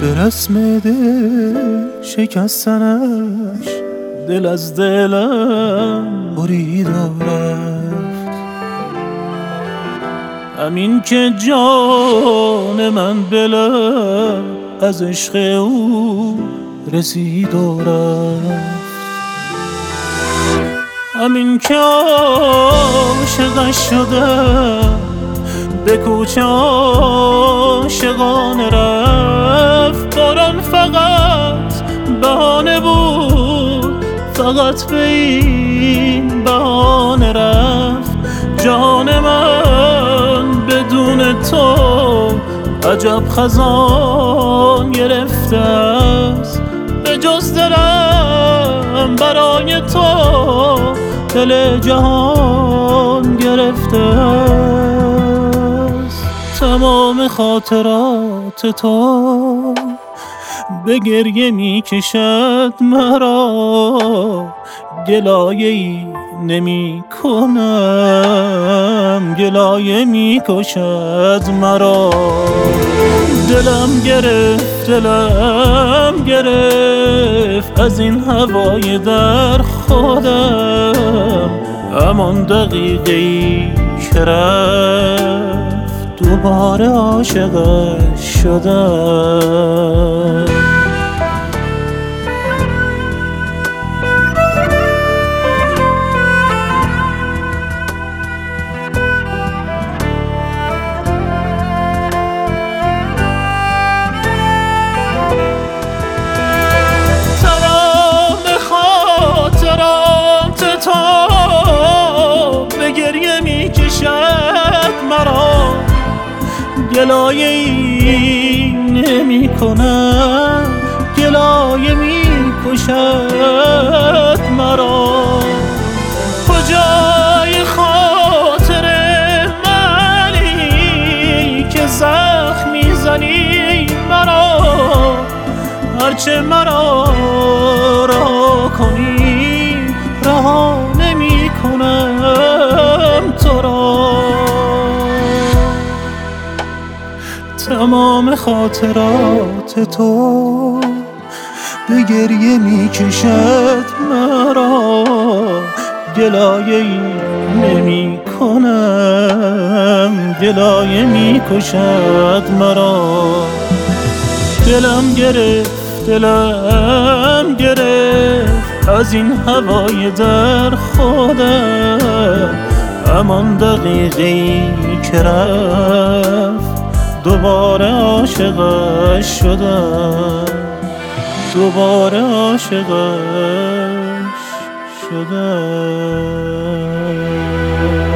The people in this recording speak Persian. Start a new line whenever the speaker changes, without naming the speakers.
به رسم دل شکستنش دل از دلم برید و رفت. همین که جان من بلد از عشق او رسید و رفت. همین که عاشقش شدم به کوچه عاشقانه رفت. باران فقط بهانه بود، فقط به این بهانه رفت. جان من بدون تو عجب خزان گرفته است. به جز دلم برای تو دل جهان گرفته است. تمام خاطرات تو به گریه می کشد مرا، گلایه ای نمی کنم، گلایه می کشد مرا. دلم گرفت از این هوای در خودم. همان دقیقه‌ای که رفت دوباره عاشقش شدم. گلایه ای نمی کنم، گلایه می کشد مرا. کجای خاطر منی که زخم میزنی مرا؟ هرچه مرا رها کنی رها نمی کنم تو را. تمام خاطرات تو به گریه می کشد مرا، گلایه ای نمی کنم، گلایه می کشد مرا. دلم گرفت از این هوای در خودم. همان دقیقه‌ای که رفت دوباره عاشقش شدم، دوباره عاشقش شدم.